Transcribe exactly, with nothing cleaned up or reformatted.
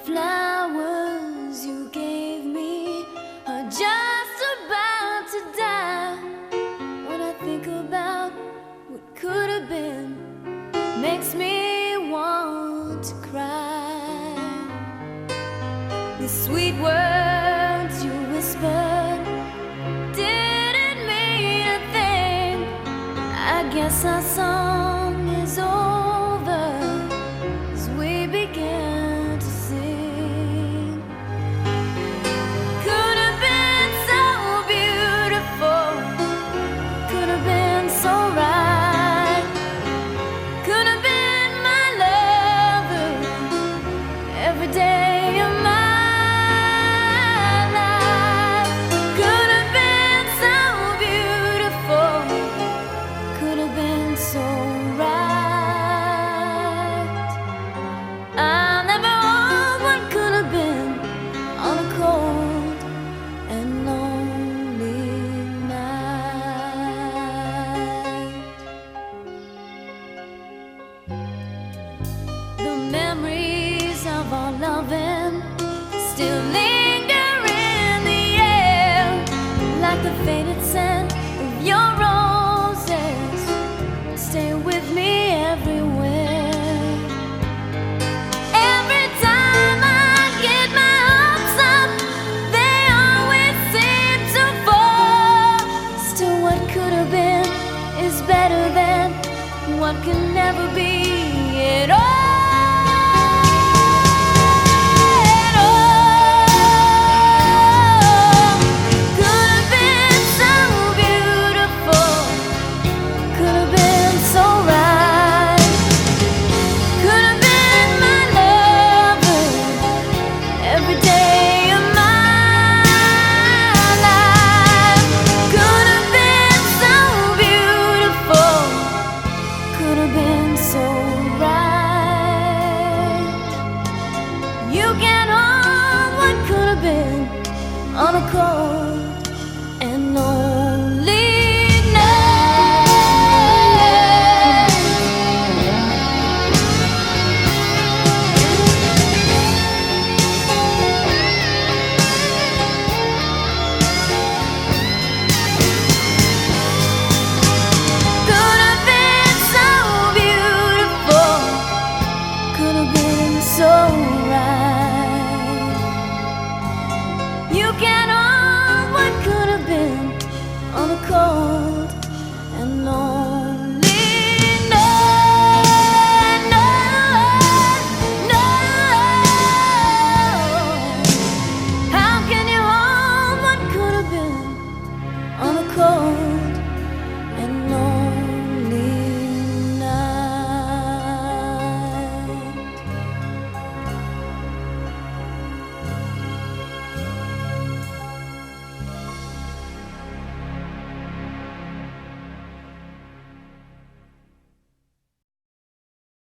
flowers you gave me are just about to die. When I think about what could have been, makes me want to cry. The sweet words you whispered didn't mean a thing. I guess our song is over as we began to sing. Could have been so beautiful, could have been so right, could have been my lover every day of my life. Could have been so beautiful, could have been so right. I'll never hold what could have been on a cold and lonely night. The memories of our loving still linger in the air, like the faded scent of your roses. Stay with me everywhere. Every time I get my hopes up, they always seem to fall. Still, what could have been is better than what can never be at all.